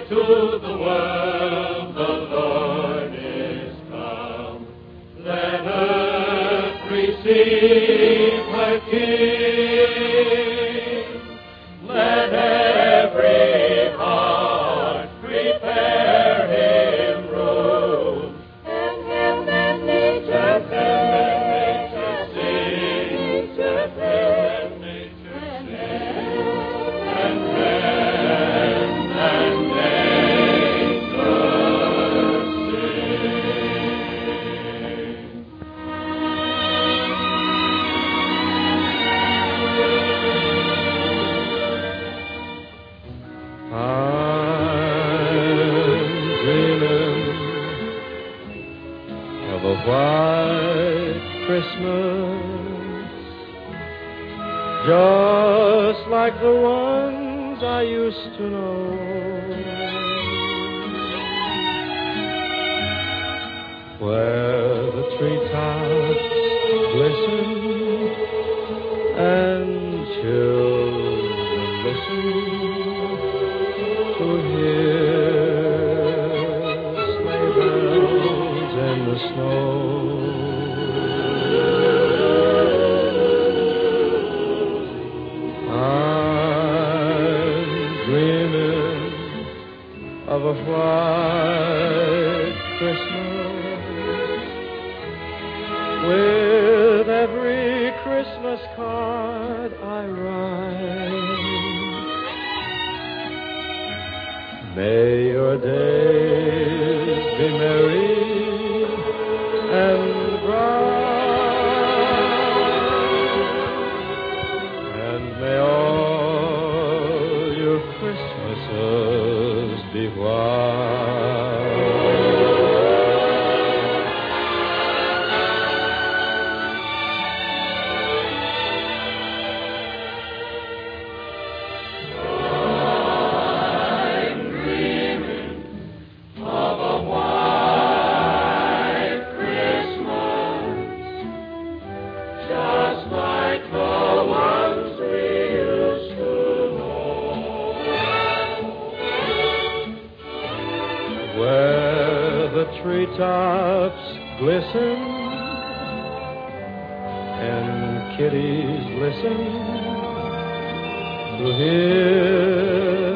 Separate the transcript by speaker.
Speaker 1: to the world the Lord is come. Let earth receive her King. Let every heart prepare him room.
Speaker 2: And heaven and nature
Speaker 1: sing. And nature sing. And heaven and nature
Speaker 3: of a white Christmas, just like the ones I used to know, where the treetops glisten and children listen to hear sleigh bells in the snow. I'm dreaming of a white Christmas, with every Christmas card I write. May your days be merry and bright, and may all your Christmases be white. Where the treetops glisten and kitties listen to hear